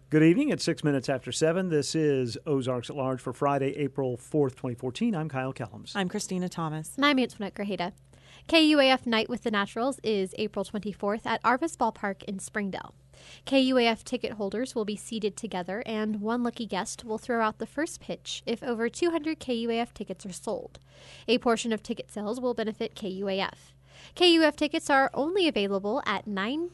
Good evening. It's 6 minutes after 7. This is Ozarks at Large for Friday, April 4th, 2014. I'm Kyle Kellums. I'm Christina Thomas. And I'm Antoinette Grajeda. KUAF Night with the Naturals is April 24th at Arvis Ballpark in Springdale. KUAF ticket holders will be seated together, and one lucky guest will throw out the first pitch if over 200 KUAF tickets are sold. A portion of ticket sales will benefit KUAF. KUAF tickets are only available at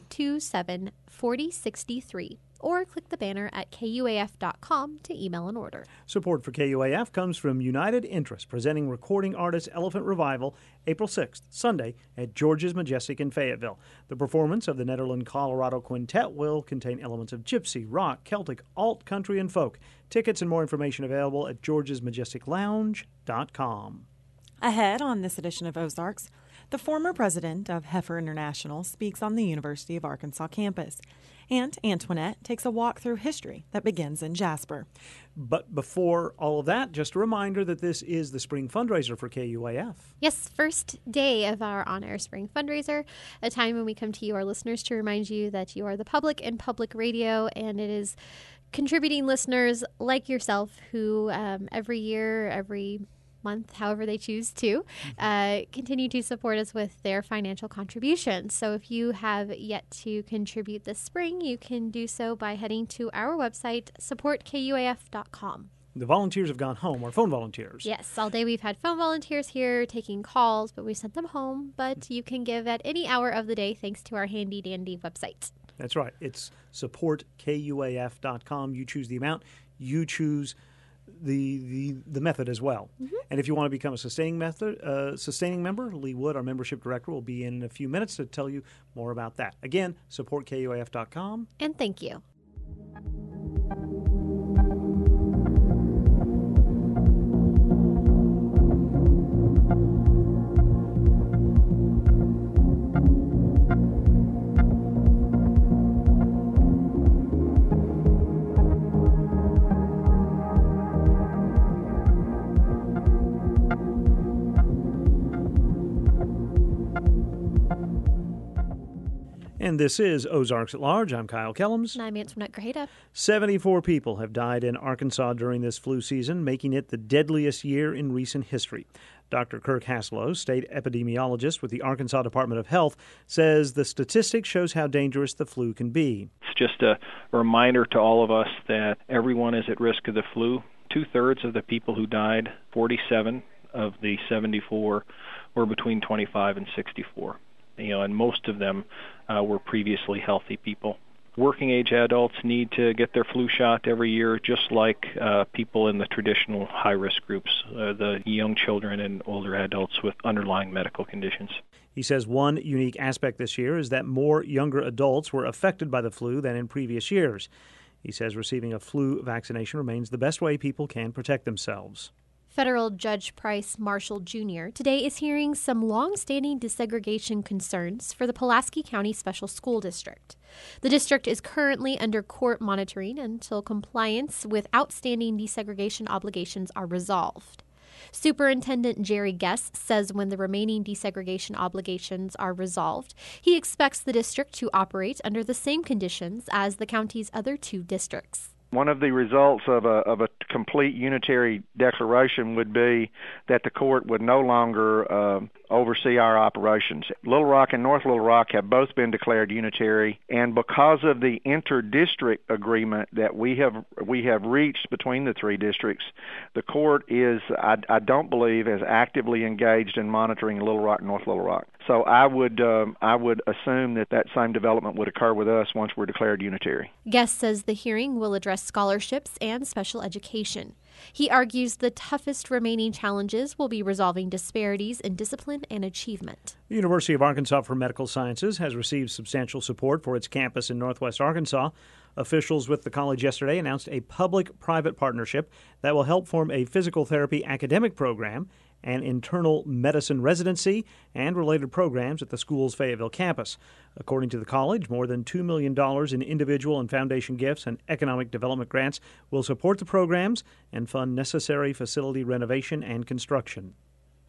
927-4063. Or click the banner at KUAF.com to email an order. Support for KUAF comes from United Interest, presenting recording artist Elephant Revival April 6th, Sunday, at George's Majestic in Fayetteville. The performance of the Nederland Colorado Quintet will contain elements of gypsy, rock, Celtic, alt, country, and folk. Tickets and more information available at georgesmajesticlounge.com. Ahead on this edition of Ozarks, the former president of Heifer International speaks on the University of Arkansas campus. And Antoinette takes a walk through history that begins in Jasper. But before all of that, just a reminder that this is the spring fundraiser for KUAF. Yes, first day of our on-air spring fundraiser, a time when we come to you, our listeners, to remind you that you are the public and public radio, and it is contributing listeners like yourself who every year, every month, however they choose to, continue to support us with their financial contributions. So if you have yet to contribute this spring, you can do so by heading to our website, supportkuaf.com. The volunteers have gone home, or phone volunteers. Yes, all day we've had phone volunteers here taking calls, but we sent them home. But you can give at any hour of the day thanks to our handy-dandy website. That's right. It's supportkuaf.com. You choose the amount. You choose the method as well. Mm-hmm. And if you want to become a sustaining member, Lee Wood, our membership director, will be in a few minutes to tell you more about that. Again, supportkuaf.com. And thank you. And this is Ozarks at Large. I'm Kyle Kellums. And I'm Antoinette Grajeda. 74 people have died in Arkansas during this flu season, making it the deadliest year in recent history. Dr. Kirk Haslow, state epidemiologist with the Arkansas Department of Health, says the statistic shows how dangerous the flu can be. It's just a reminder to all of us that everyone is at risk of the flu. 2/3 of the people who died, 47 of the 74, were between 25 and 64. And most of them were previously healthy people. Working-age adults need to get their flu shot every year, just like people in the traditional high-risk groups, the young children and older adults with underlying medical conditions. He says one unique aspect this year is that more younger adults were affected by the flu than in previous years. He says receiving a flu vaccination remains the best way people can protect themselves. Federal Judge Price Marshall Jr. today is hearing some long-standing desegregation concerns for the Pulaski County Special School District. The district is currently under court monitoring until compliance with outstanding desegregation obligations are resolved. Superintendent Jerry Guess says when the remaining desegregation obligations are resolved, he expects the district to operate under the same conditions as the county's other two districts. One of the results of a complete unitary declaration would be that the court would no longer oversee our operations. Little Rock and North Little Rock have both been declared unitary, and because of the inter-district agreement that we have reached between the three districts, the court is, I don't believe, as actively engaged in monitoring Little Rock and North Little Rock. So I would assume that same development would occur with us once we're declared unitary. Guest says the hearing will address scholarships and special education. He argues the toughest remaining challenges will be resolving disparities in discipline and achievement. The University of Arkansas for Medical Sciences has received substantial support for its campus in Northwest Arkansas. Officials with the college yesterday announced a public-private partnership that will help form a physical therapy academic program, an internal medicine residency, and related programs at the school's Fayetteville campus. According to the college, more than $2 million in individual and foundation gifts and economic development grants will support the programs and fund necessary facility renovation and construction.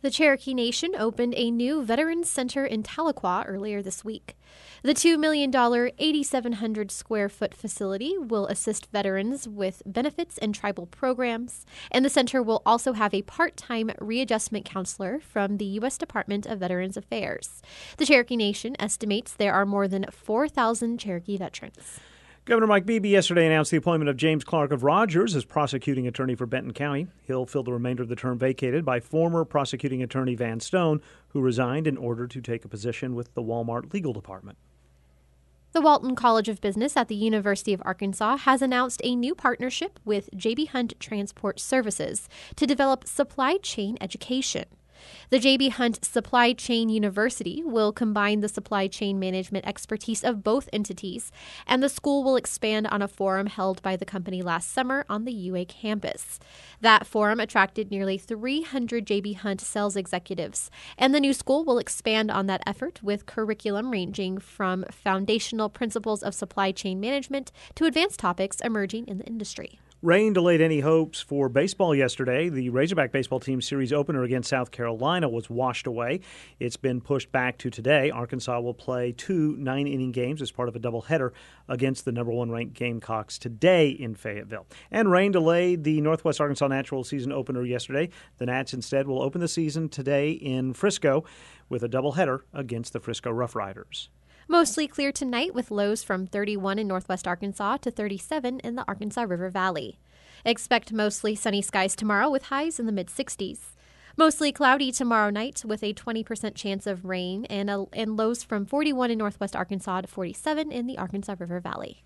The Cherokee Nation opened a new Veterans Center in Tahlequah earlier this week. The $2 million, 8,700 square foot facility will assist veterans with benefits and tribal programs, and the center will also have a part-time readjustment counselor from the U.S. Department of Veterans Affairs. The Cherokee Nation estimates there are more than 4,000 Cherokee veterans. Governor Mike Beebe yesterday announced the appointment of James Clark of Rogers as prosecuting attorney for Benton County. He'll fill the remainder of the term vacated by former prosecuting attorney Van Stone, who resigned in order to take a position with the Walmart Legal Department. The Walton College of Business at the University of Arkansas has announced a new partnership with J.B. Hunt Transport Services to develop supply chain education. The J.B. Hunt Supply Chain University will combine the supply chain management expertise of both entities, and the school will expand on a forum held by the company last summer on the UA campus. That forum attracted nearly 300 J.B. Hunt sales executives, and the new school will expand on that effort with curriculum ranging from foundational principles of supply chain management to advanced topics emerging in the industry. Rain delayed any hopes for baseball yesterday. The Razorback baseball team series opener against South Carolina was washed away. It's been pushed back to today. Arkansas will play 2 9-inning games as part of a doubleheader against the number 1 ranked Gamecocks today in Fayetteville. And rain delayed the Northwest Arkansas Natural season opener yesterday. The Nats instead will open the season today in Frisco with a doubleheader against the Frisco Rough Riders. Mostly clear tonight with lows from 31 in northwest Arkansas to 37 in the Arkansas River Valley. Expect mostly sunny skies tomorrow with highs in the mid-60s. Mostly cloudy tomorrow night with a 20% chance of rain and lows from 41 in northwest Arkansas to 47 in the Arkansas River Valley.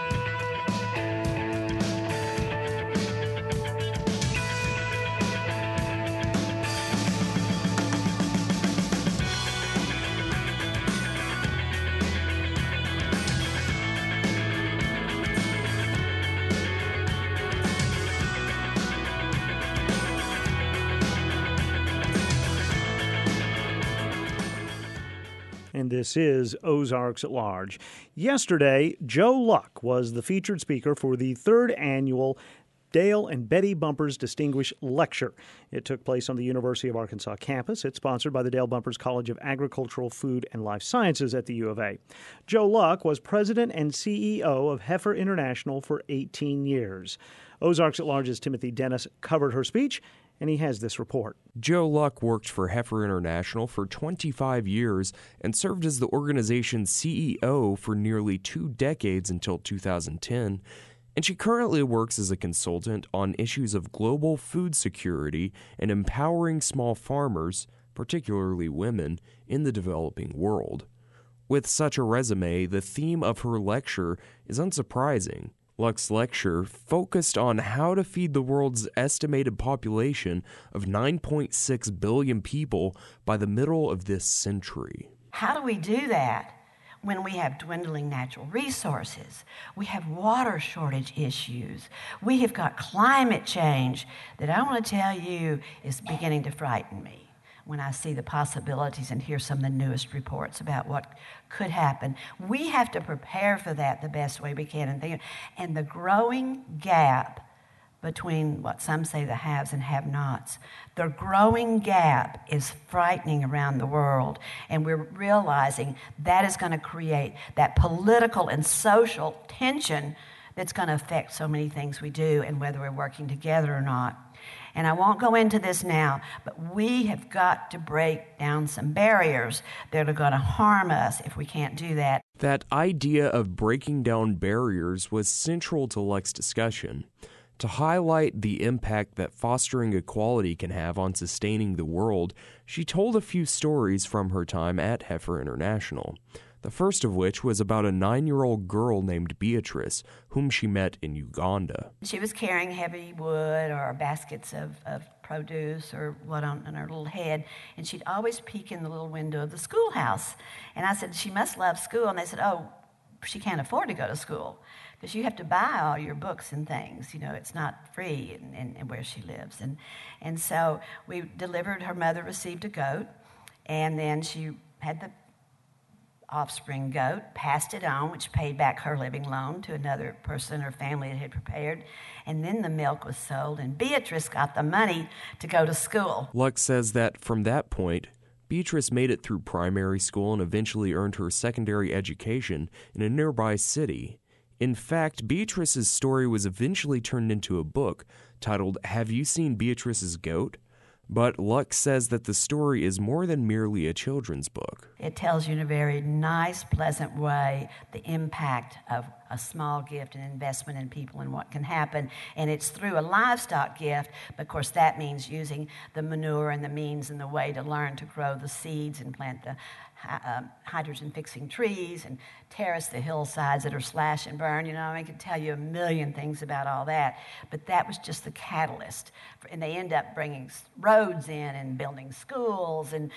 And this is Ozarks at Large. Yesterday, Joe Luck was the featured speaker for the 3rd annual Dale and Betty Bumpers Distinguished Lecture. It took place on the University of Arkansas campus. It's sponsored by the Dale Bumpers College of Agricultural, Food, and Life Sciences at the U of A. Joe Luck was president and CEO of Heifer International for 18 years. Ozarks at Large's Timothy Dennis covered her speech, and he has this report. Joe Luck worked for Heifer International for 25 years and served as the organization's CEO for nearly 2 decades until 2010. And she currently works as a consultant on issues of global food security and empowering small farmers, particularly women, in the developing world. With such a resume, the theme of her lecture is unsurprising. Luck's lecture focused on how to feed the world's estimated population of 9.6 billion people by the middle of this century. How do we do that when we have dwindling natural resources? We have water shortage issues. We have got climate change that I want to tell you is beginning to frighten me when I see the possibilities and hear some of the newest reports about what could happen. We have to prepare for that the best way we can. And the growing gap between what some say the haves and have-nots, the growing gap is frightening around the world. And we're realizing that is going to create that political and social tension that's going to affect so many things we do and whether we're working together or not. And I won't go into this now, but we have got to break down some barriers that are going to harm us if we can't do that. That idea of breaking down barriers was central to Luck's discussion. To highlight the impact that fostering equality can have on sustaining the world, she told a few stories from her time at Heifer International. The first of which was about a 9-year-old girl named Beatrice, whom she met in Uganda. She was carrying heavy wood or baskets of produce or what on her little head, and she'd always peek in the little window of the schoolhouse. And I said, she must love school. And they said, oh, she can't afford to go to school because you have to buy all your books and things. You know, it's not free in where she lives. And so we delivered, her mother received a goat, and then she had the offspring goat, passed it on, which paid back her living loan to another person in her family that had prepared, and then the milk was sold, and Beatrice got the money to go to school. Luck says that from that point, Beatrice made it through primary school and eventually earned her secondary education in a nearby city. In fact, Beatrice's story was eventually turned into a book titled Have You Seen Beatrice's Goat? But Luck says that the story is more than merely a children's book. It tells you in a very nice, pleasant way the impact of a small gift and investment in people and what can happen. And it's through a livestock gift, but of course that means using the manure and the means and the way to learn to grow the seeds and plant the hydrogen-fixing trees and terrace the hillsides that are slash and burn. You know, I could tell you a million things about all that, but that was just the catalyst. And they end up bringing roads in and building schools. And,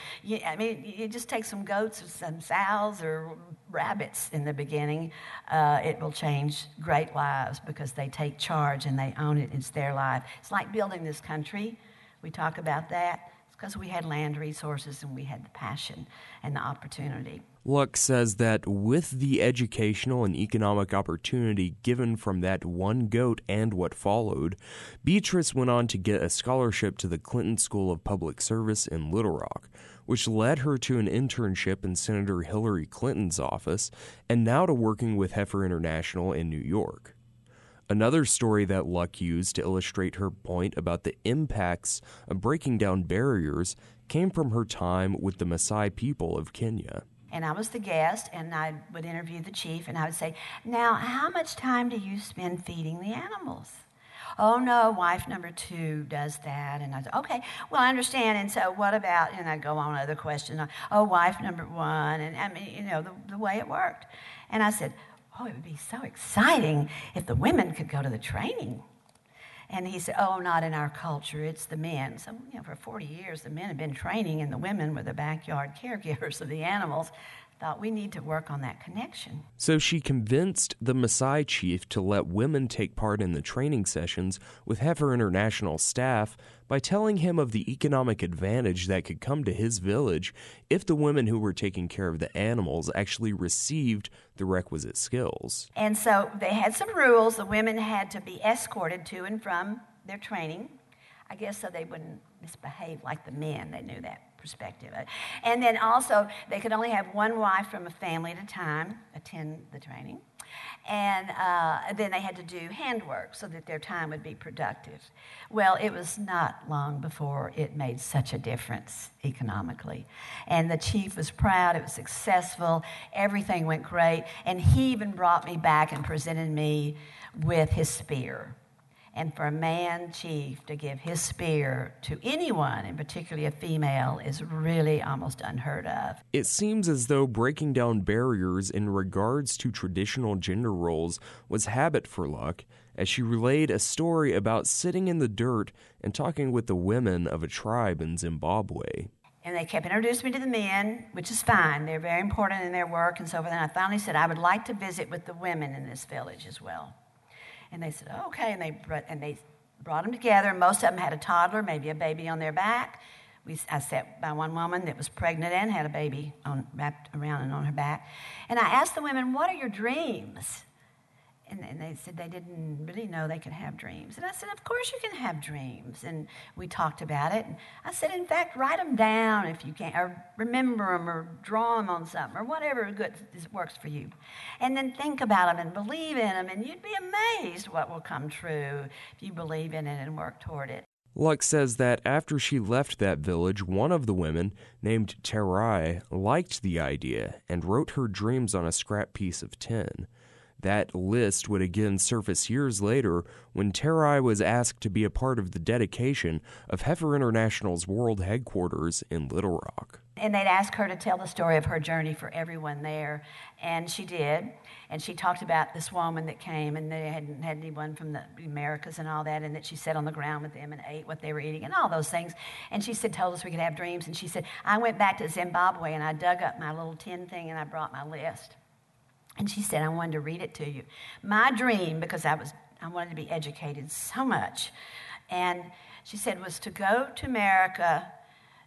you just take some goats or some sows or rabbits in the beginning, it will change great lives because they take charge and they own it. It's their life. It's like building this country. We talk about that. Because we had land resources and we had the passion and the opportunity. Luck says that with the educational and economic opportunity given from that one goat and what followed, Beatrice went on to get a scholarship to the Clinton School of Public Service in Little Rock, which led her to an internship in Senator Hillary Clinton's office and now to working with Heifer International in New York. Another story that Luck used to illustrate her point about the impacts of breaking down barriers came from her time with the Maasai people of Kenya. And I was the guest, and I would interview the chief, and I would say, now, how much time do you spend feeding the animals? Oh, no, wife number 2 does that. And I said, okay, well, I understand. And so what about, and I'd go on other questions. Oh, wife number 1, and I mean, the way it worked. And I said, oh, it would be so exciting if the women could go to the training. And he said, oh, not in our culture, it's the men. So, for 40 years, the men have been training, and the women were the backyard caregivers of the animals. Thought we need to work on that connection. So she convinced the Maasai chief to let women take part in the training sessions with Heifer International staff by telling him of the economic advantage that could come to his village if the women who were taking care of the animals actually received the requisite skills. And so they had some rules. The women had to be escorted to and from their training, I guess so they wouldn't misbehave like the men. They knew that perspective. And then also, they could only have one wife from a family at a time attend the training. And then they had to do handwork so that their time would be productive. Well, it was not long before it made such a difference economically. And the chief was proud. It was successful. Everything went great. And he even brought me back and presented me with his spear. And for a man chief to give his spear to anyone, and particularly a female, is really almost unheard of. It seems as though breaking down barriers in regards to traditional gender roles was habit for Luck, as she relayed a story about sitting in the dirt and talking with the women of a tribe in Zimbabwe. And they kept introducing me to the men, which is fine. They're very important in their work and so forth. And I finally said, I would like to visit with the women in this village as well. And they said, oh, okay, and they brought them together. Most of them had a toddler, maybe a baby on their back. I sat by one woman that was pregnant and had a baby wrapped around and on her back. And I asked the women, what are your dreams? And they said they didn't really know they could have dreams. And I said, of course you can have dreams. And we talked about it. And I said, in fact, write them down if you can, or remember them, or draw them on something, or whatever good works for you. And then think about them and believe in them, and you'd be amazed what will come true if you believe in it and work toward it. Luck says that after she left that village, one of the women, named Terai, liked the idea and wrote her dreams on a scrap piece of tin. That list would again surface years later when Terai was asked to be a part of the dedication of Heifer International's world headquarters in Little Rock. And they'd ask her to tell the story of her journey for everyone there, and she did. And she talked about this woman that came, and they hadn't had anyone from the Americas and all that, and that she sat on the ground with them and ate what they were eating and all those things. And she said, told us we could have dreams. And she said, I went back to Zimbabwe, and I dug up my little tin thing, and I brought my list. And she said, I wanted to read it to you. My dream, because I wanted to be educated so much, and she said, was to go to America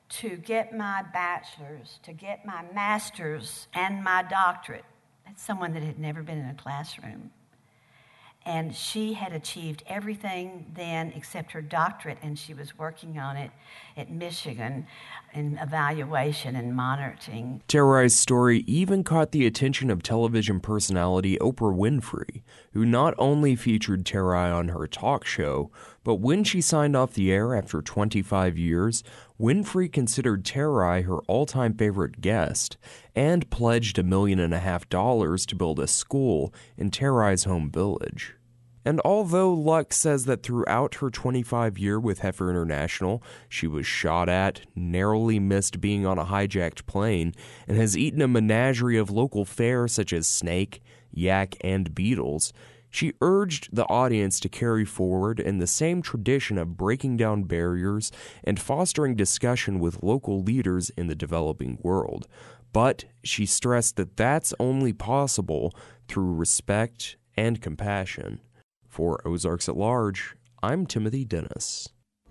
to get my bachelor's, to get my master's, and my doctorate. That's someone that had never been in a classroom. And she had achieved everything then except her doctorate, and she was working on it at Michigan in evaluation and monitoring. Terai's story even caught the attention of television personality Oprah Winfrey, who not only featured Terai on her talk show, but when she signed off the air after 25 years, Winfrey considered Terai her all-time favorite guest and pledged $1.5 million to build a school in Terai's home village. And although Luck says that throughout her 25-year with Heifer International, she was shot at, narrowly missed being on a hijacked plane, and has eaten a menagerie of local fare such as snake, yak, and beetles, she urged the audience to carry forward in the same tradition of breaking down barriers and fostering discussion with local leaders in the developing world. But she stressed that that's only possible through respect and compassion. For Ozarks at Large, I'm Timothy Dennis.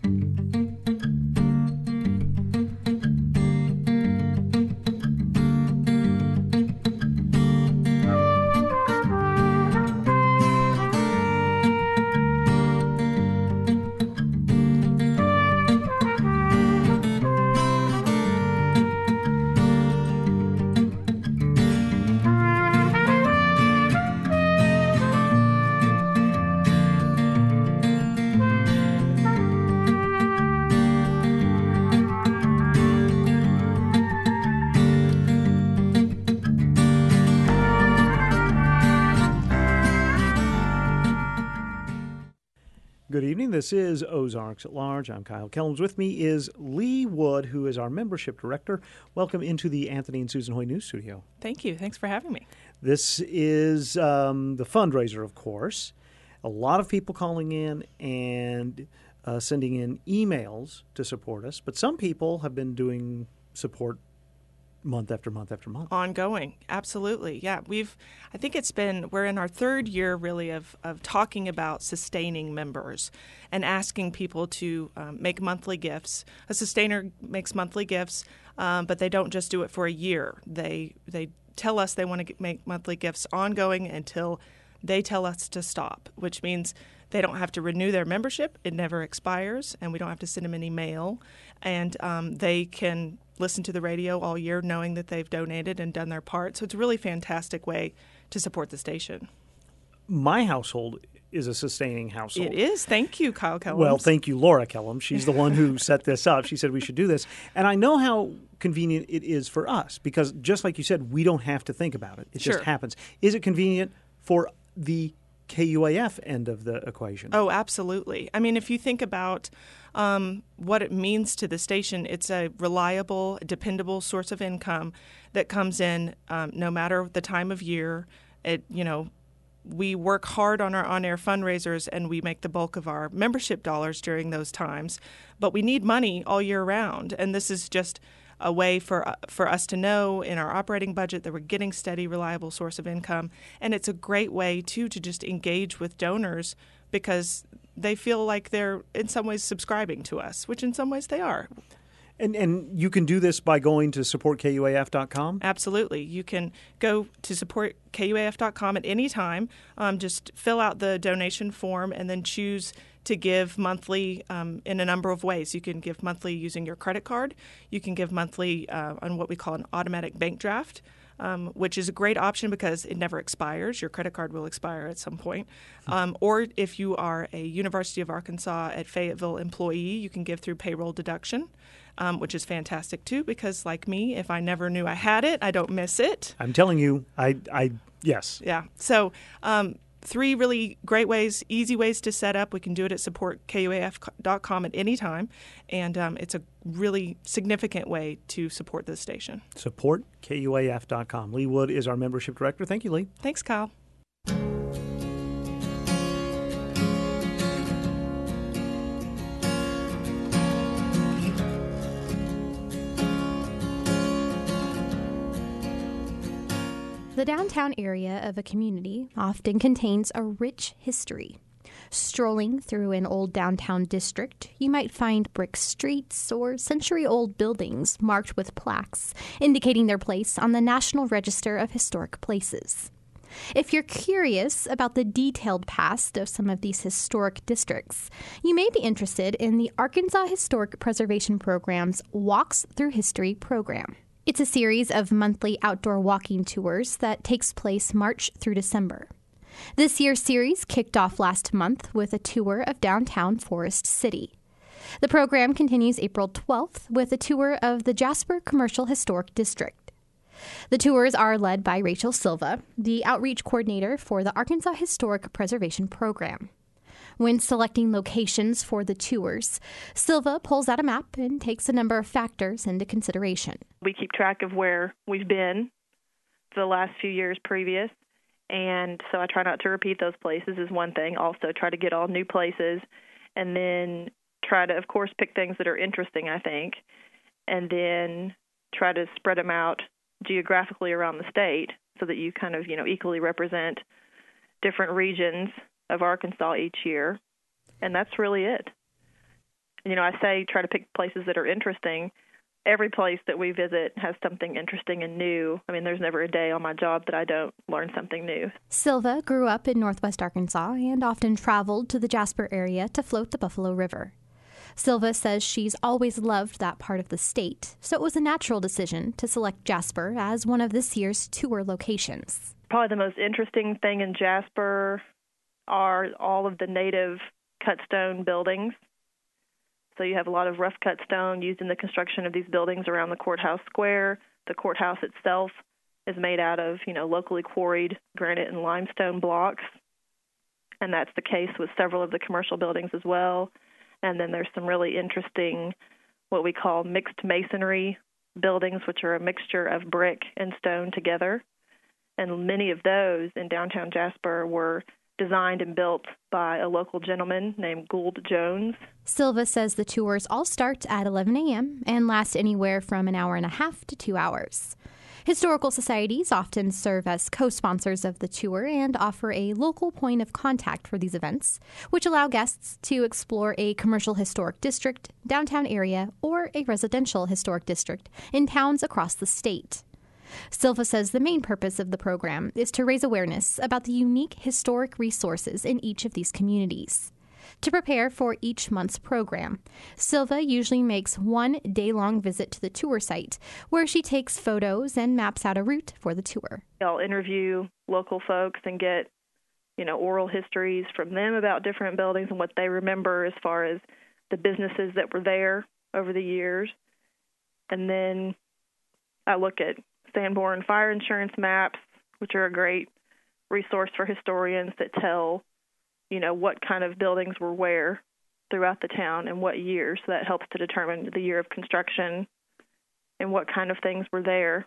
Good evening. This is Ozarks at Large. I'm Kyle Kellums. With me is Lee Wood, who is our membership director. Welcome into the Anthony and Susan Hoy News Studio. Thank you. Thanks for having me. This is the fundraiser, of course. A lot of people calling in and sending in emails to support us, but some people have been doing support month after month after month. Ongoing. Absolutely. Yeah. I think we're in our third year really of talking about sustaining members and asking people to make monthly gifts. A sustainer makes monthly gifts, but they don't just do it for a year. They tell us they want to make monthly gifts ongoing until they tell us to stop, which means they don't have to renew their membership. It never expires, and we don't have to send them any mail. And they can listen to the radio all year knowing that they've donated and done their part. So it's a really fantastic way to support the station. My household is a sustaining household. It is. Thank you, Kyle Kellums. Well, thank you, Laura Kellums. She's the one who set this up. She said we should do this. And I know how convenient it is for us because just like you said, we don't have to think about it. It Sure. just happens. Is it convenient for the KUAF end of the equation? Oh, absolutely. I mean, if you think about what it means to the station, it's a reliable, dependable source of income that comes in no matter the time of year. We work hard on our on-air fundraisers, and we make the bulk of our membership dollars during those times. But we need money all year round, and this is just a way for us to know in our operating budget that we're getting steady, reliable source of income. And it's a great way, too, to just engage with donors because they feel like they're in some ways subscribing to us, which in some ways they are. And you can do this by going to supportkuaf.com? Absolutely. You can go to supportkuaf.com at any time. Just fill out the donation form and then choose to give monthly in a number of ways. You can give monthly using your credit card. You can give monthly on what we call an automatic bank draft, which is a great option because it never expires. Your credit card will expire at some point. Or if you are a University of Arkansas at Fayetteville employee, you can give through payroll deduction, which is fantastic too because like me, if I never knew I had it, I don't miss it. I'm telling you, yes. Yeah. So 3 really great ways, easy ways to set up. We can do it at supportkuaf.com at any time, and it's a really significant way to support this station. Supportkuaf.com. Lee Wood is our membership director. Thank you, Lee. Thanks, Kyle. The downtown area of a community often contains a rich history. Strolling through an old downtown district, you might find brick streets or century-old buildings marked with plaques indicating their place on the National Register of Historic Places. If you're curious about the detailed past of some of these historic districts, you may be interested in the Arkansas Historic Preservation Program's Walks Through History program. It's a series of monthly outdoor walking tours that takes place March through December. This year's series kicked off last month with a tour of downtown Forest City. The program continues April 12th with a tour of the Jasper Commercial Historic District. The tours are led by Rachel Silva, the outreach coordinator for the Arkansas Historic Preservation Program. When selecting locations for the tours, Silva pulls out a map and takes a number of factors into consideration. We keep track of where we've been for the last few years previous. And so I try not to repeat those places is one thing. Also try to get all new places and then try to, of course, pick things that are interesting, I think, and then try to spread them out geographically around the state so that you kind of, equally represent different regions of Arkansas each year. And that's really it. I say try to pick places that are interesting. Every place that we visit has something interesting and new. There's never a day on my job that I don't learn something new. Silva grew up in northwest Arkansas and often traveled to the Jasper area to float the Buffalo River. Silva says she's always loved that part of the state, so it was a natural decision to select Jasper as one of this year's tour locations. Probably the most interesting thing in Jasper are all of the native cut stone buildings. So you have a lot of rough cut stone used in the construction of these buildings around the courthouse square. The courthouse itself is made out of, locally quarried granite and limestone blocks. And that's the case with several of the commercial buildings as well. And then there's some really interesting, what we call mixed masonry buildings, which are a mixture of brick and stone together. And many of those in downtown Jasper were designed and built by a local gentleman named Gould Jones. Silva says the tours all start at 11 a.m. and last anywhere from an hour and a half to 2 hours. Historical societies often serve as co-sponsors of the tour and offer a local point of contact for these events, which allow guests to explore a commercial historic district, downtown area, or a residential historic district in towns across the state. Silva says the main purpose of the program is to raise awareness about the unique historic resources in each of these communities. To prepare for each month's program, Silva usually makes one day-long visit to the tour site, where she takes photos and maps out a route for the tour. I'll interview local folks and get, oral histories from them about different buildings and what they remember as far as the businesses that were there over the years. And then I look at Sanborn fire insurance maps, which are a great resource for historians that tell, what kind of buildings were where throughout the town and what years. So that helps to determine the year of construction and what kind of things were there.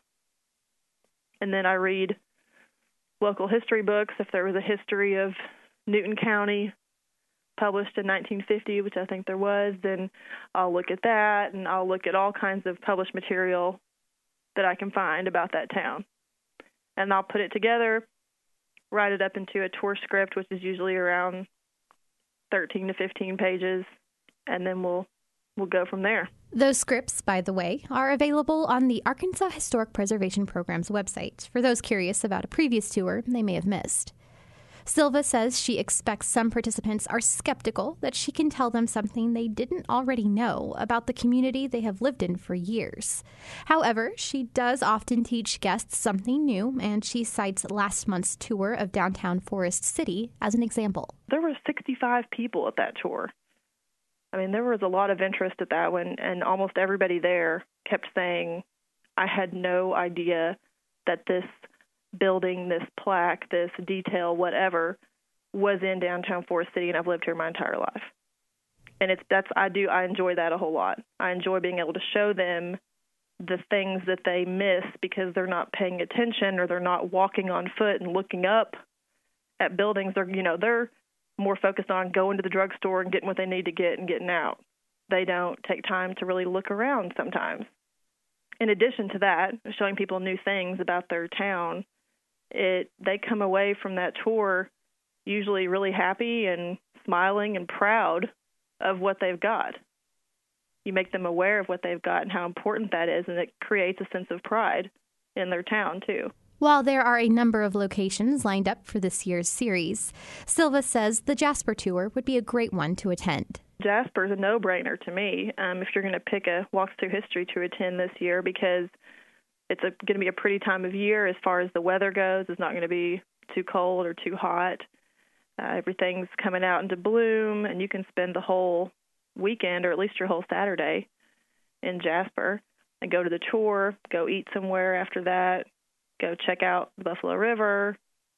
And then I read local history books. If there was a history of Newton County published in 1950, which I think there was, then I'll look at that, and I'll look at all kinds of published material that I can find about that town. And I'll put it together, write it up into a tour script, which is usually around 13 to 15 pages, and then we'll go from there. Those scripts, by the way, are available on the Arkansas Historic Preservation Program's website for those curious about a previous tour they may have missed. Silva says she expects some participants are skeptical that she can tell them something they didn't already know about the community they have lived in for years. However, she does often teach guests something new, and she cites last month's tour of downtown Forest City as an example. There were 65 people at that tour. There was a lot of interest at that one, and almost everybody there kept saying, I had no idea that this building, this plaque, this detail, whatever, was in downtown Forest City, and I've lived here my entire life. And I enjoy that a whole lot. I enjoy being able to show them the things that they miss because they're not paying attention or they're not walking on foot and looking up at buildings. They're more focused on going to the drugstore and getting what they need to get and getting out. They don't take time to really look around sometimes. In addition to that, showing people new things about their town, they come away from that tour usually really happy and smiling and proud of what they've got. You make them aware of what they've got and how important that is, and it creates a sense of pride in their town, too. While there are a number of locations lined up for this year's series, Silva says the Jasper Tour would be a great one to attend. Jasper is a no-brainer to me if you're going to pick a Walks Through History to attend this year, because it's going to be a pretty time of year as far as the weather goes. It's not going to be too cold or too hot. Everything's coming out into bloom, and you can spend the whole weekend, or at least your whole Saturday, in Jasper and go to the tour, go eat somewhere after that, go check out the Buffalo River,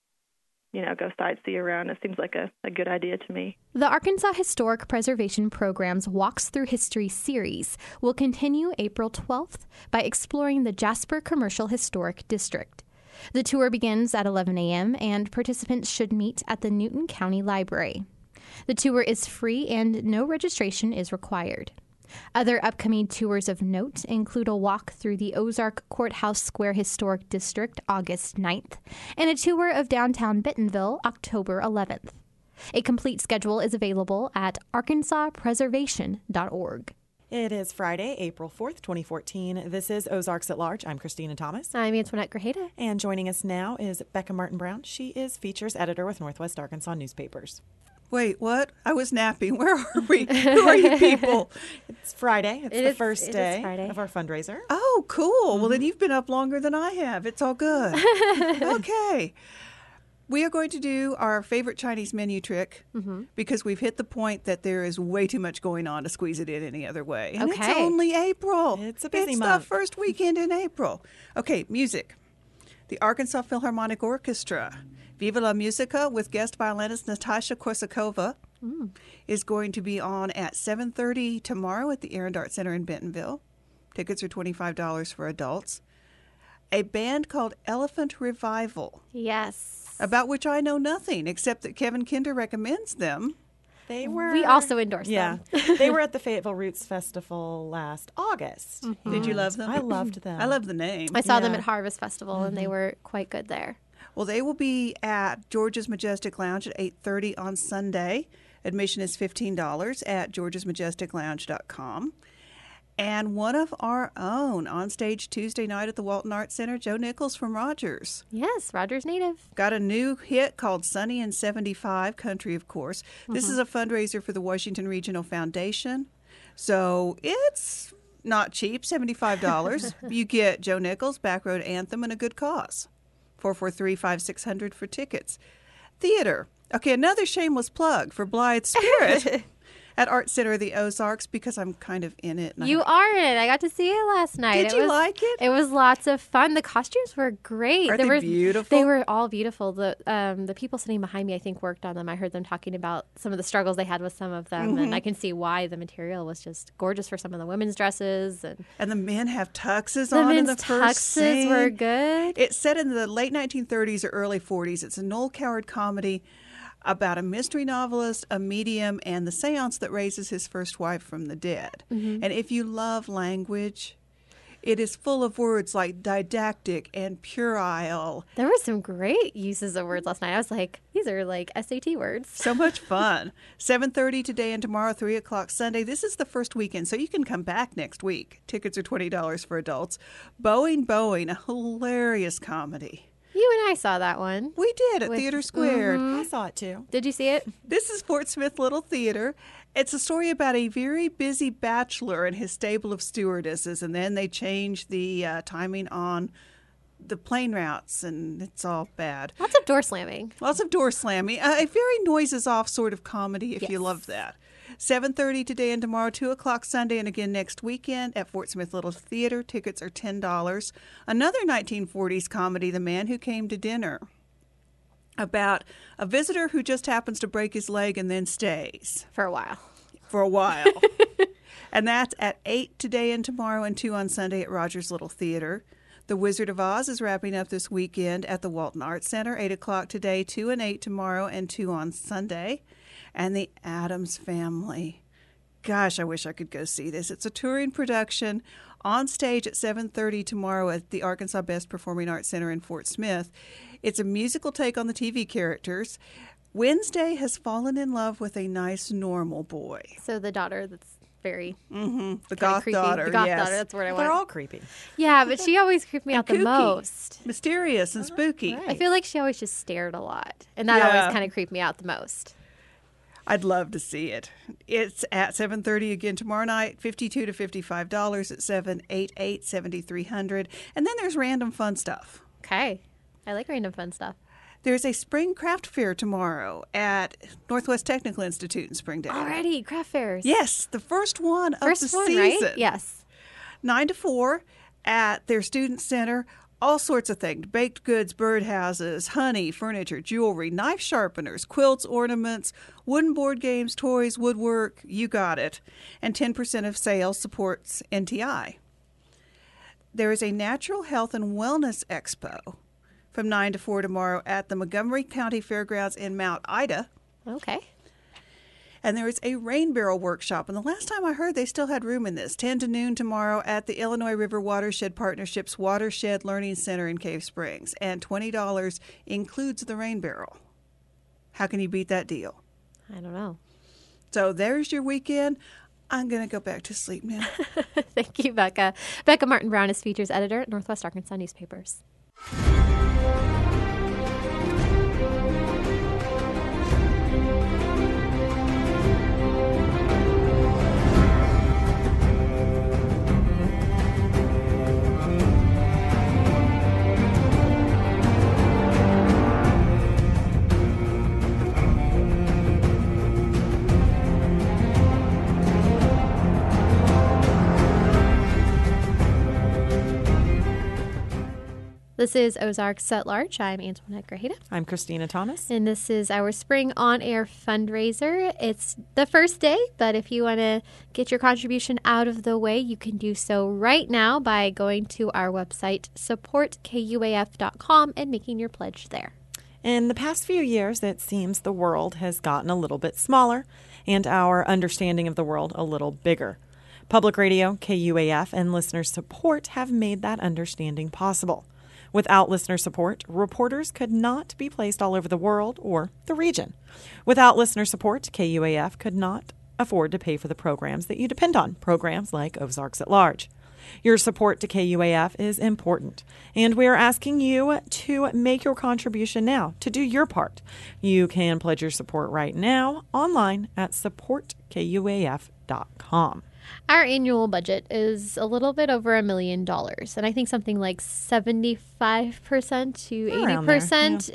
go sightsee around. It seems like a good idea to me. The Arkansas Historic Preservation Program's Walks Through History series will continue April 12th by exploring the Jasper Commercial Historic District. The tour begins at 11 a.m. and participants should meet at the Newton County Library. The tour is free and no registration is required. Other upcoming tours of note include a walk through the Ozark Courthouse Square Historic District August 9th and a tour of downtown Bentonville October 11th. A complete schedule is available at arkansaspreservation.org. It is Friday, April 4th, 2014. This is Ozarks at Large. I'm Christina Thomas. I'm Antoinette Grajeda. And joining us now is Becca Martin-Brown. She is features editor with Northwest Arkansas Newspapers. Wait, what? I was napping. Where are we? Who are you people? It's Friday. It's the first day of our fundraiser. Oh, cool. Well, then you've been up longer than I have. It's all good. Okay. We are going to do our favorite Chinese menu trick because we've hit the point that there is way too much going on to squeeze it in any other way. And it's only April. It's a busy month. It's the first weekend in April. Okay, music. The Arkansas Philharmonic Orchestra, Viva la Musica, with guest violinist Natasha Korsakova, is going to be on at 7:30 tomorrow at the Arend Art Center in Bentonville. Tickets are $25 for adults. A band called Elephant Revival. Yes. About which I know nothing, except that Kevin Kinder recommends them. We also endorse them. They were at the Fayetteville Roots Festival last August. Did you love them? I loved them. I love the name. I saw them at Harvest Festival, and they were quite good there. Well, they will be at George's Majestic Lounge at 8:30 on Sunday. Admission is $15 at georgesmajesticlounge.com. And one of our own on stage Tuesday night at the Walton Arts Center, Joe Nichols from Rogers. Yes, Rogers native. Got a new hit called Sunny in 75, Country, of course. This is a fundraiser for the Washington Regional Foundation. So it's not cheap, $75. You get Joe Nichols, Backroad Anthem, and a good cause. 443-5600 for tickets. Theater. Okay, another shameless plug for Blithe Spirit at Art Center of the Ozarks because I'm kind of in it. You are in it. I got to see it last night. Did you like it? It was lots of fun. The costumes were great. Are they beautiful? They were all beautiful. The people sitting behind me, I think, worked on them. I heard them talking about some of the struggles they had with some of them, and I can see why the material was just gorgeous for some of the women's dresses. And the men have tuxes on in the first scene. The men's tuxes were good. It's set in the late 1930s or early 40s. It's a Noel Coward comedy about a mystery novelist, a medium, and the seance that raises his first wife from the dead. And if you love language, it is full of words like didactic and puerile. There were some great uses of words last night. I was like, these are like SAT words. So much fun. 7:30 today and tomorrow, 3 o'clock Sunday. This is the first weekend, so you can come back next week. Tickets are $20 for adults. Boeing, a hilarious comedy. You and I saw that one. We did at Theater Squared. I saw it too. Did you see it? This is Fort Smith Little Theater. It's a story about a very busy bachelor and his stable of stewardesses, and then they change the timing on the plane routes, and it's all bad. Lots of door slamming. A very noises-off sort of comedy, if you love that. 7:30 today and tomorrow, 2 o'clock Sunday, and again next weekend at Fort Smith Little Theater. Tickets are $10. Another 1940s comedy, The Man Who Came to Dinner, about a visitor who just happens to break his leg and then stays. For a while. And that's at 8 today and tomorrow and 2 on Sunday at Rogers Little Theater. The Wizard of Oz is wrapping up this weekend at the Walton Arts Center, 8 o'clock today, 2 and 8 tomorrow, and 2 on Sunday. And the Addams Family. Gosh, I wish I could go see this. It's a touring production on stage at 7:30 tomorrow at the Arkansas Best Performing Arts Center in Fort Smith. It's a musical take on the TV characters Wednesday has fallen in love with a nice normal boy. So the daughter that's very The goth creepy. daughter. The goth yes. daughter, that's what I want. They're all creepy. Yeah, but she always creeped me out the kooky. most. Mysterious and spooky. I feel like she always just stared a lot. And that Yeah. always kind of creeped me out the most. I'd love to see it. It's at 7:30 again tomorrow night, $52 to $55 at 788-7300. And then there's random fun stuff. Okay. I like random fun stuff. There's a spring craft fair tomorrow at Northwest Technical Institute in Springdale. Already, craft fairs. Yes, the first one of First the one, season. right? Yes. 9 to 4 at their student center. All sorts of things: baked goods, birdhouses, honey, furniture, jewelry, knife sharpeners, quilts, ornaments, wooden board games, toys, woodwork. You got it. And 10% of sales supports NTI. There is a Natural Health and Wellness Expo from 9 to 4 tomorrow at the Montgomery County Fairgrounds in Mount Ida. Okay. And there is a rain barrel workshop. And the last time I heard, they still had room in this. 10 to noon tomorrow at the Illinois River Watershed Partnership's Watershed Learning Center in Cave Springs. And $20 includes the rain barrel. How can you beat that deal? I don't know. So there's your weekend. I'm going to go back to sleep now. Thank you, Becca. Becca Martin Brown is features editor at Northwest Arkansas Newspapers. This is Ozarks at Large. I'm Antoinette Grajeda. I'm Christina Thomas. And this is our spring on-air fundraiser. It's the first day, but if you want to get your contribution out of the way, you can do so right now by going to our website, supportkuaf.com, and making your pledge there. In the past few years, it seems the world has gotten a little bit smaller and our understanding of the world a little bigger. Public Radio, KUAF, and listener support have made that understanding possible. Without listener support, reporters could not be placed all over the world or the region. Without listener support, KUAF could not afford to pay for the programs that you depend on, programs like Ozarks at Large. Your support to KUAF is important, and we are asking you to make your contribution now, to do your part. You can pledge your support right now online at supportkuaf.com. Our annual budget is a little bit over $1 million, and I think something like 75% to 80%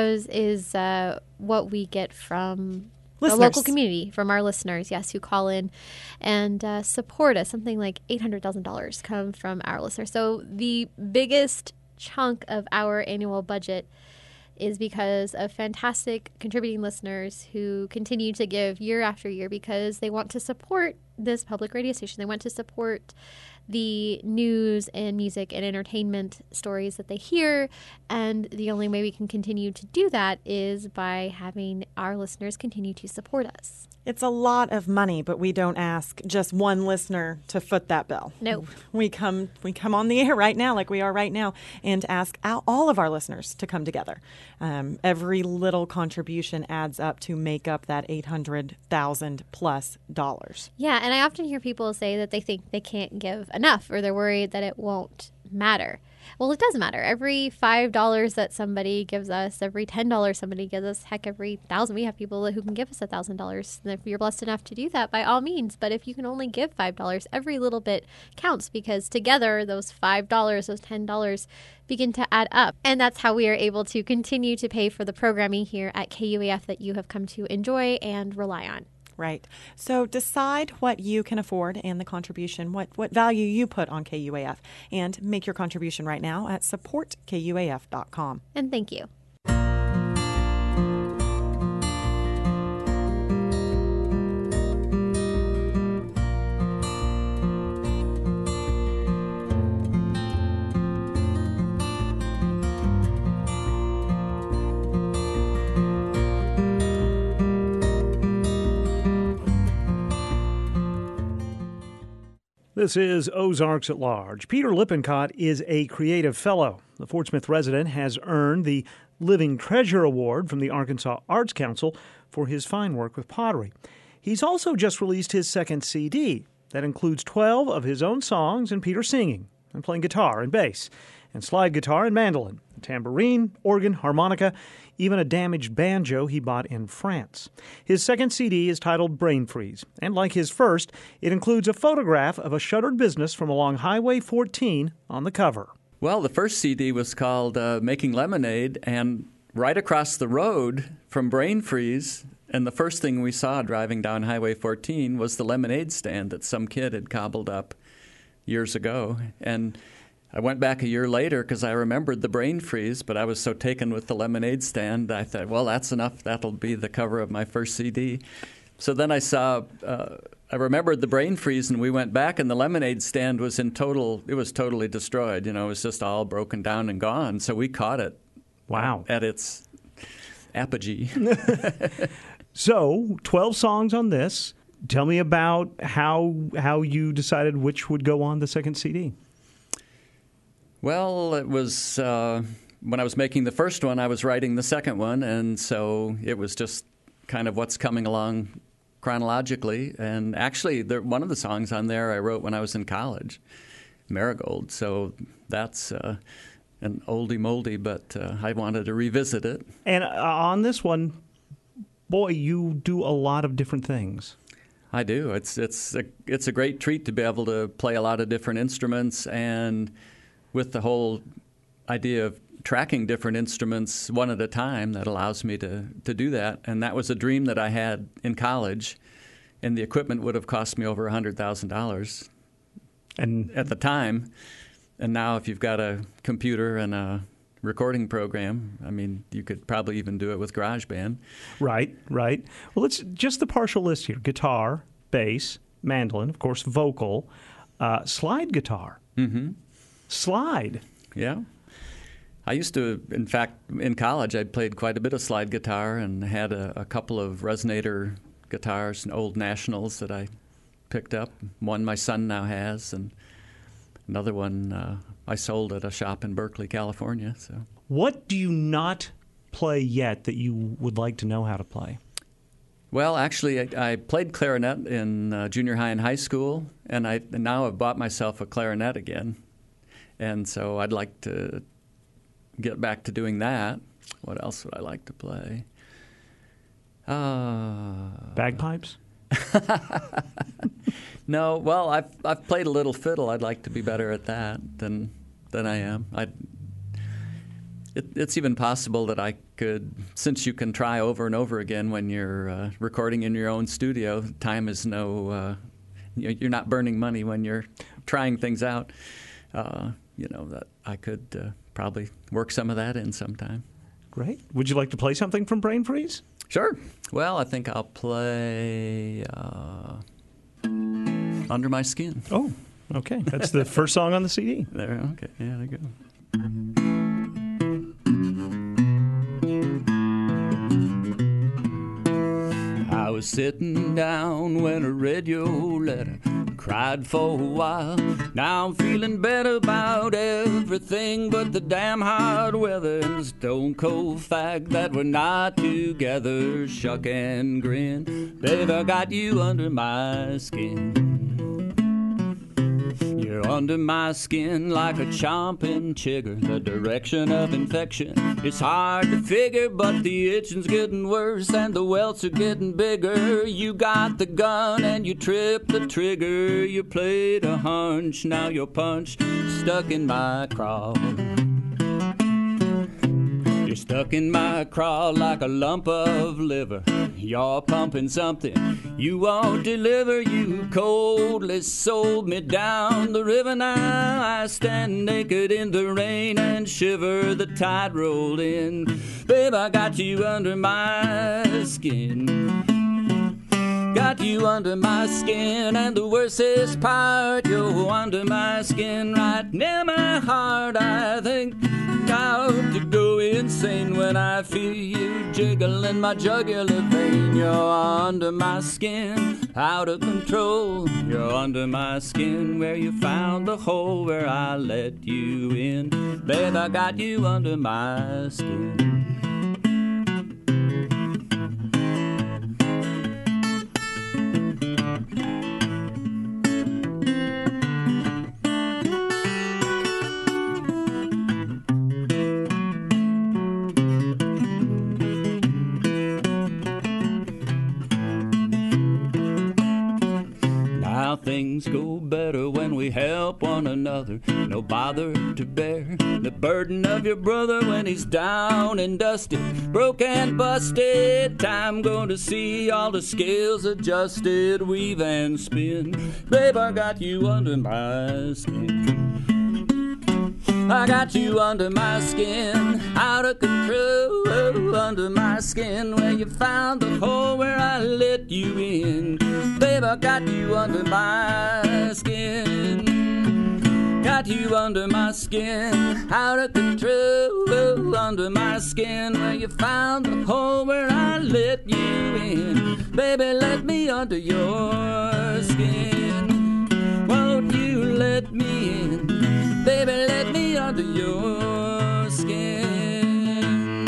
is what we get from Listeners. the local community, from our listeners, yes, who call in and support us. Something like $800,000 come from our listeners. So the biggest chunk of our annual budget is because of fantastic contributing listeners who continue to give year after year because they want to support this public radio station. They want to support the news and music and entertainment stories that they hear. And the only way we can continue to do that is by having our listeners continue to support us. It's a lot of money, but we don't ask just one listener to foot that bill. No. We come on the air right now, like we are right now, and ask all of our listeners to come together. Every little contribution adds up to make up that $800,000 plus dollars. Yeah, and I often hear people say that they think they can't give enough or they're worried that it won't matter. Well, it does matter. Every $5 that somebody gives us, every $10 somebody gives us, heck, every $1,000. We have people who can give us $1,000. And if you're blessed enough to do that, by all means. But if you can only give $5, every little bit counts because together those $5, those $10 begin to add up. And that's how we are able to continue to pay for the programming here at KUAF that you have come to enjoy and rely on. Right. So decide what you can afford and the contribution, what value you put on KUAF, and make your contribution right now at supportkuaf.com. And thank you. This is Ozarks at Large. Peter Lippincott is a creative fellow. The Fort Smith resident has earned the Living Treasure Award from the Arkansas Arts Council for his fine work with pottery. He's also just released his second CD that includes 12 of his own songs and Peter singing and playing guitar and bass and slide guitar and mandolin, tambourine, organ, harmonica, even a damaged banjo he bought in France. His second CD is titled Brain Freeze, and like his first, it includes a photograph of a shuttered business from along Highway 14 on the cover. Well, the first CD was called Making Lemonade, and right across the road from Brain Freeze, and the first thing we saw driving down Highway 14 was the lemonade stand that some kid had cobbled up years ago. And I went back a year later because I remembered the Brain Freeze, but I was so taken with the lemonade stand, I thought, well, that's enough. That'll be the cover of my first CD. So then I saw, I remembered the Brain Freeze, and we went back, and the lemonade stand was it was totally destroyed. You know, it was just all broken down and gone. So we caught it. Wow. At its apogee. So, 12 songs on this. Tell me about how you decided which would go on the second CD. Well, it was when I was making the first one, I was writing the second one, and so it was just kind of what's coming along chronologically. And actually, one of the songs on there I wrote when I was in college, Marigold. So that's an oldie moldy, but I wanted to revisit it. And on this one, boy, you do a lot of different things. I do. It's a great treat to be able to play a lot of different instruments, and with the whole idea of tracking different instruments one at a time, that allows me to do that. And that was a dream that I had in college, and the equipment would have cost me over $100,000 and at the time. And now if you've got a computer and a recording program, I mean, you could probably even do it with GarageBand. Right. Well, let's just the partial list here: guitar, bass, mandolin, of course, vocal, slide guitar. Mm-hmm. Slide. Yeah. I used to, in fact, in college, I played quite a bit of slide guitar and had a couple of resonator guitars and old Nationals that I picked up. One my son now has, and another one I sold at a shop in Berkeley, California. So, what do you not play yet that you would like to know how to play? Well, actually, I played clarinet in junior high and high school, and now I've bought myself a clarinet again. And so I'd like to get back to doing that. What else would I like to play? Bagpipes? No. Well, I've played a little fiddle. I'd like to be better at that than I am. It's even possible that I could, since you can try over and over again when you're recording in your own studio. Time is you're not burning money when you're trying things out. That I could probably work some of that in sometime. Great. Would you like to play something from Brain Freeze? Sure. Well, I think I'll play Under My Skin. Oh, okay. That's the first song on the CD. There. Okay. Yeah, there you go. I was sitting down when I read your letter, cried for a while. Now I'm feeling better about everything but the damn hard weather and the stone cold fact that we're not together. Shuck and grin, babe, I got you under my skin. You're under my skin like a chomping chigger. The direction of infection is hard to figure, but the itching's getting worse and the welts are getting bigger. You got the gun and you tripped the trigger. You played a hunch, now your punch stuck in my craw. You're stuck in my craw like a lump of liver. You're pumping something you won't deliver. You coldly sold me down the river. Now I stand naked in the rain and shiver. The tide rolled in. Babe, I got you under my skin. Got you under my skin, and the worstest part, you're under my skin right near my heart. I think I ought to go inside. insane when I feel you jiggling my jugular vein. You're under my skin, out of control. You're under my skin where you found the hole where I let you in. Babe, I got you under my skin. Things go better when we help one another. No bother to bear the burden of your brother when he's down and dusted, broke and busted. Time going to see all the scales adjusted. Weave and spin, babe, I got you under my skin. I got you under my skin, out of control, under my skin, where you found the hole where I let you in. Babe, I got you under my skin. Got you under my skin, out of control, under my skin, where you found the hole where I let you in. Baby, let me under your skin. Won't you let me in? Baby, let me under your skin.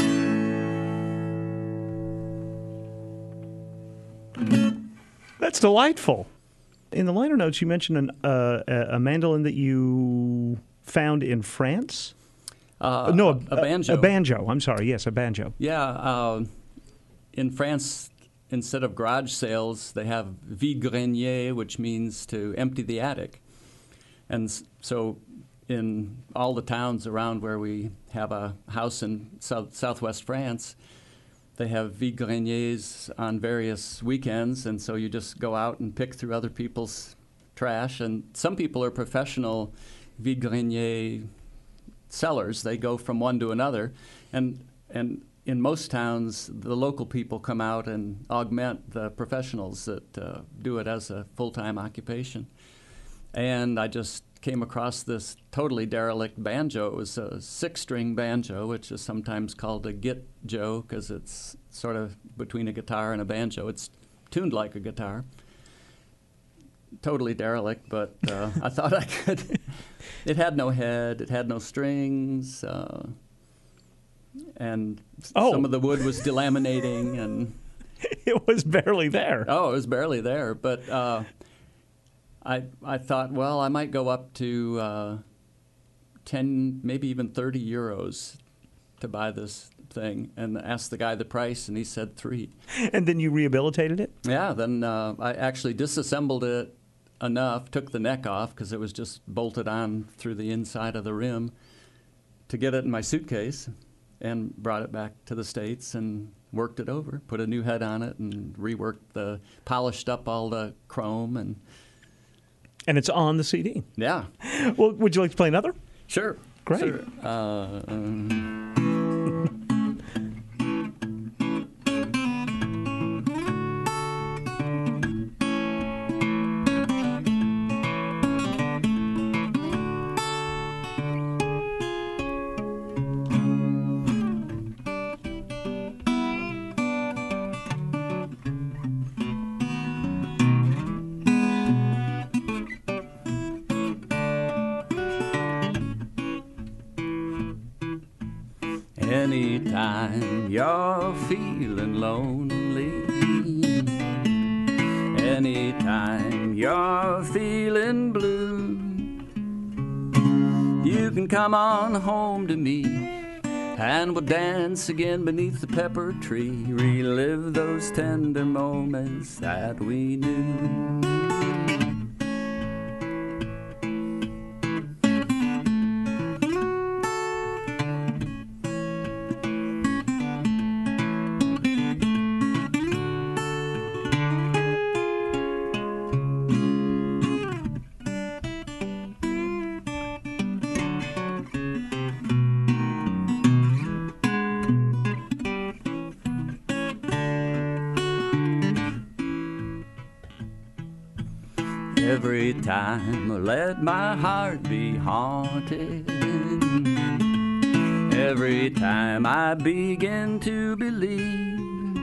That's delightful. In the liner notes, you mentioned a mandolin that you found in France? A banjo. A banjo. I'm sorry. Yes, a banjo. Yeah. In France, instead of garage sales, they have vide-grenier, which means to empty the attic. And so in all the towns around where we have a house in southwest France, they have vide-greniers on various weekends, and so you just go out and pick through other people's trash. And some people are professional vide-grenier sellers. They go from one to another. And in most towns, the local people come out and augment the professionals that do it as a full-time occupation. And I just came across this totally derelict banjo. It was a 6-string banjo, which is sometimes called a git-jo because it's sort of between a guitar and a banjo. It's tuned like a guitar. Totally derelict, but I thought I could. It had no head. It had no strings. And some of the wood was delaminating. And it was barely there. Oh, it was barely there. But I thought, well, I might go up to 10, maybe even 30 euros to buy this thing, and asked the guy the price, and he said 3. And then you rehabilitated it? Yeah, then I actually disassembled it enough, took the neck off because it was just bolted on through the inside of the rim, to get it in my suitcase, and brought it back to the States and worked it over, put a new head on it, and polished up all the chrome. And it's on the CD. Yeah. Well, would you like to play another? Sure. Great. Sure. Anytime you're feeling lonely, anytime you're feeling blue, you can come on home to me, and we'll dance again beneath the pepper tree, relive those tender moments that we knew. Every time I let my heart be haunted, Every time I begin to believe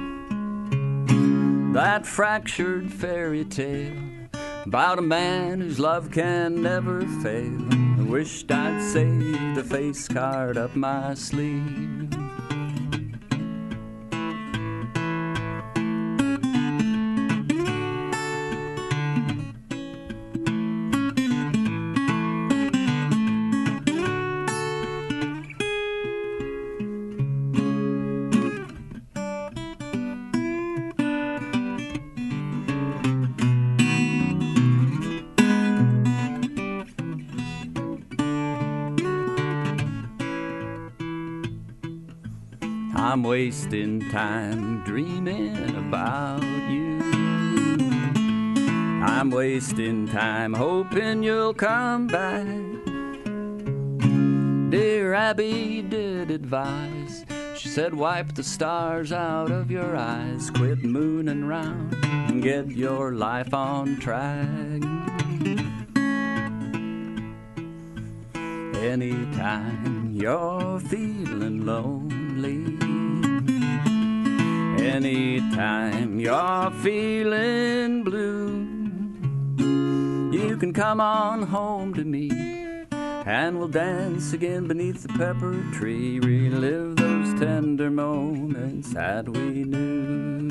that fractured fairy tale about a man whose love can never fail, I wished I'd saved the face card up my sleeve. I'm wasting time dreaming about you. I'm wasting time hoping you'll come back. Dear Abby did advise. She said, wipe the stars out of your eyes, quit mooning round and get your life on track. Anytime you're feeling lonely, anytime you're feeling blue, you can come on home to me, and we'll dance again beneath the pepper tree, relive those tender moments that we knew.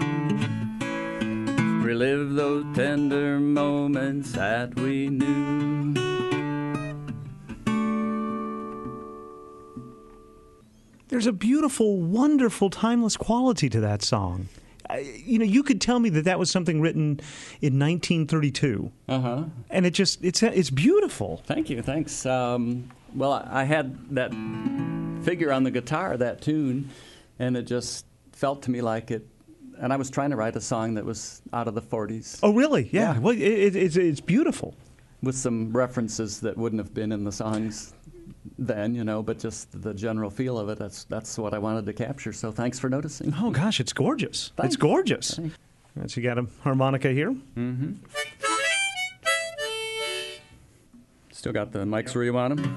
Relive those tender moments that we knew. There's a beautiful, wonderful, timeless quality to that song. You could tell me that was something written in 1932. Uh-huh. And it's beautiful. Thank you, thanks. Well, I had that figure on the guitar, that tune, and it just felt to me like it. And I was trying to write a song that was out of the 40s. Oh, really? Yeah. Well, it's beautiful. With some references that wouldn't have been in the songs then, but just the general feel of it, that's what I wanted to capture. So thanks for noticing. Oh, gosh, it's gorgeous. Thanks. It's gorgeous. Thanks. So you got a harmonica here? Mm-hmm. Still got the mics where you want them?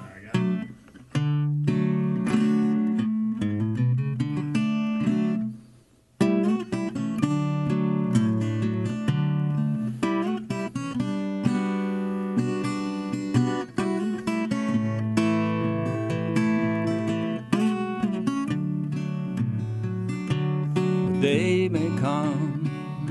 Day may come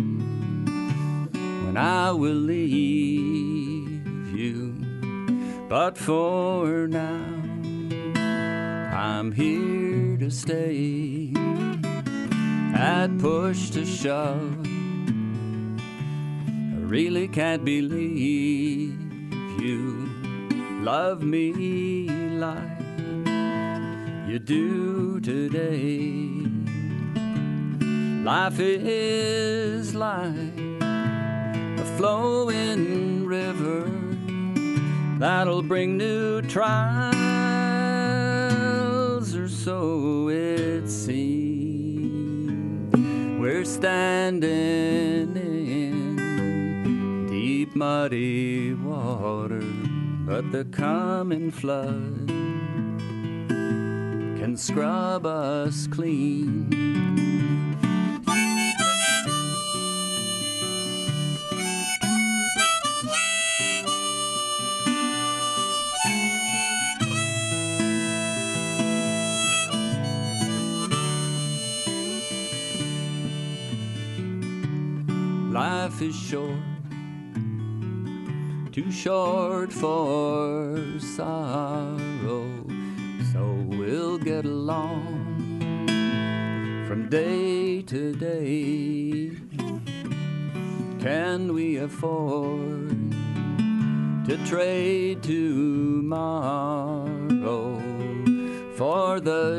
when I will leave you, but for now I'm here to stay. At push to shove, I really can't believe you love me like you do today. Life is like a flowing river that'll bring new trials, or so it seems. We're standing in deep muddy water, but the coming flood can scrub us clean. Life is short, too short for sorrow, so we'll get along from day to day. Can we afford to trade tomorrow for the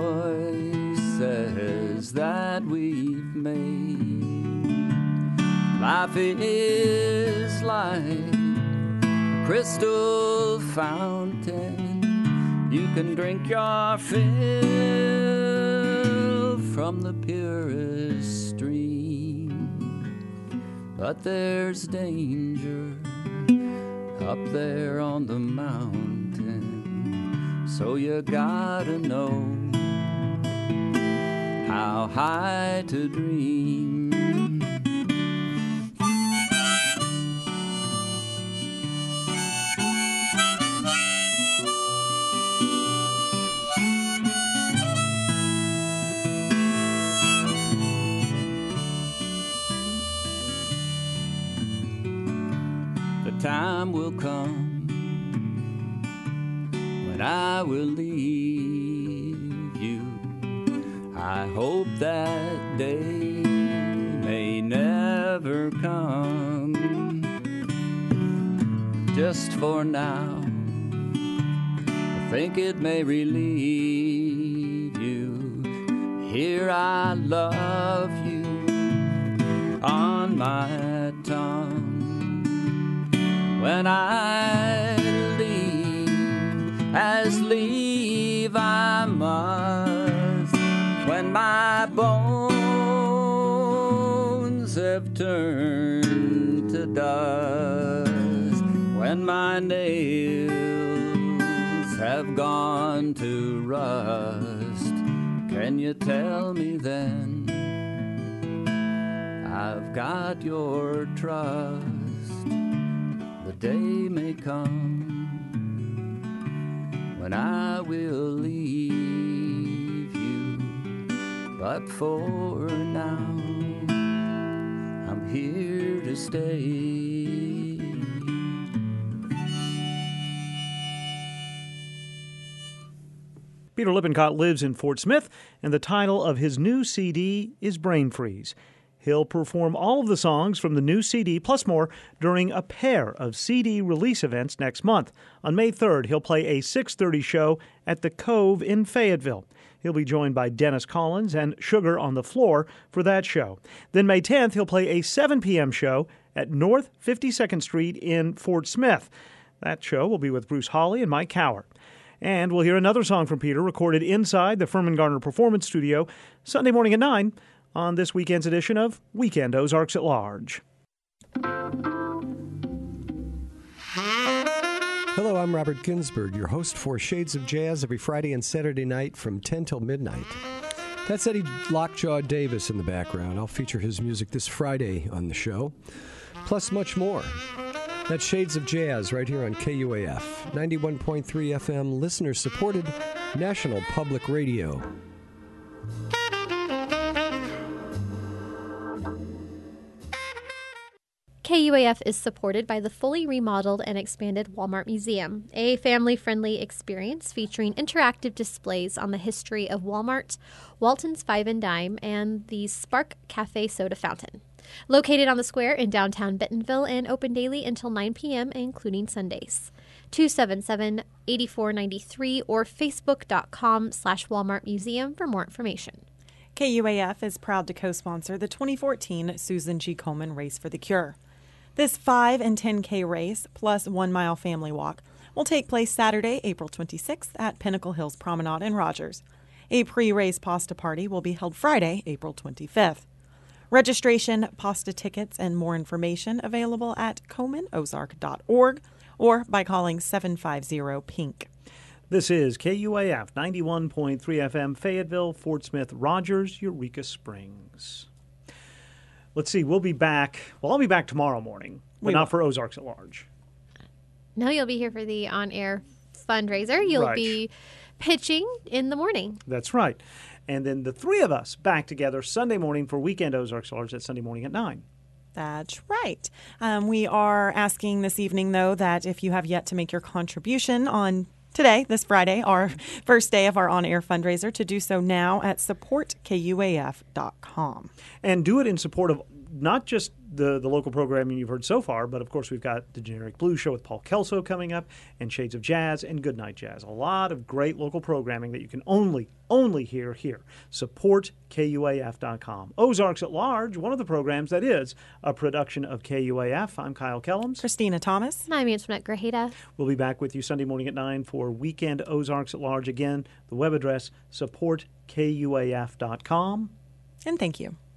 choices that we've made? Life is like a crystal fountain. You can drink your fill from the purest stream, but there's danger up there on the mountain. So you gotta know how high to dream. The time will come when I will leave you. I hope that day may never come. Just for now, I think it may relieve you. Here I love you on my tongue. When I leave, as leave I must, when my bones have turned to dust, when my nails have gone to rust, can you tell me then I've got your trust? The day may come when I will leave you, but for now I'm here to stay. Peter Lippincott lives in Fort Smith, and the title of his new CD is Brain Freeze. He'll perform all of the songs from the new CD, plus more, during a pair of CD release events next month. On May 3rd, he'll play a 6:30 show at the Cove in Fayetteville. He'll be joined by Dennis Collins and Sugar on the Floor for that show. Then May 10th, he'll play a 7 p.m. show at North 52nd Street in Fort Smith. That show will be with Bruce Hawley and Mike Cower. And we'll hear another song from Peter recorded inside the Furman Garner Performance Studio Sunday morning at 9 on this weekend's edition of Weekend Ozarks at Large. Hello, I'm Robert Ginsberg, your host for Shades of Jazz every Friday and Saturday night from 10 till midnight. That's Eddie Lockjaw Davis in the background. I'll feature his music this Friday on the show, plus much more. That's Shades of Jazz right here on KUAF, 91.3 FM, listener-supported National Public Radio. KUAF is supported by the fully remodeled and expanded Walmart Museum, a family-friendly experience featuring interactive displays on the history of Walmart, Walton's Five and Dime, and the Spark Cafe Soda Fountain. Located on the square in downtown Bentonville and open daily until 9 p.m., including Sundays. 277-8493 or facebook.com/Walmart Museum for more information. KUAF is proud to co-sponsor the 2014 Susan G. Komen Race for the Cure. This 5 and 10K race, plus 1 mile family walk, will take place Saturday, April 26th at Pinnacle Hills Promenade in Rogers. A pre-race pasta party will be held Friday, April 25th. Registration, pasta tickets, and more information available at ComenOzark.org or by calling 750-PINK. This is KUAF 91.3 FM, Fayetteville, Fort Smith, Rogers, Eureka Springs. Let's see, we'll be back. Well, I'll be back tomorrow morning, but not for Ozarks at Large. No, you'll be here for the on-air fundraiser. You'll be pitching in the morning. That's right. And then the three of us back together Sunday morning for Weekend Ozarks at Large. That's Sunday morning at 9. That's right. We are asking this evening, though, that if you have yet to make your contribution on today, this Friday, our first day of our on-air fundraiser, to do so now at supportkuaf.com. And do it in support of not just the local programming you've heard so far, but of course we've got the Generic Blues Show with Paul Kelso coming up, and Shades of Jazz and Goodnight Jazz. A lot of great local programming that you can only hear here. Support KUAF.com. Ozarks at Large, one of the programs that is a production of KUAF. I'm Kyle Kellums. Christina Thomas. And I'm Antoinette Grajeda. We'll be back with you Sunday morning at 9 for Weekend Ozarks at Large. Again, the web address, supportkuaf.com. And thank you.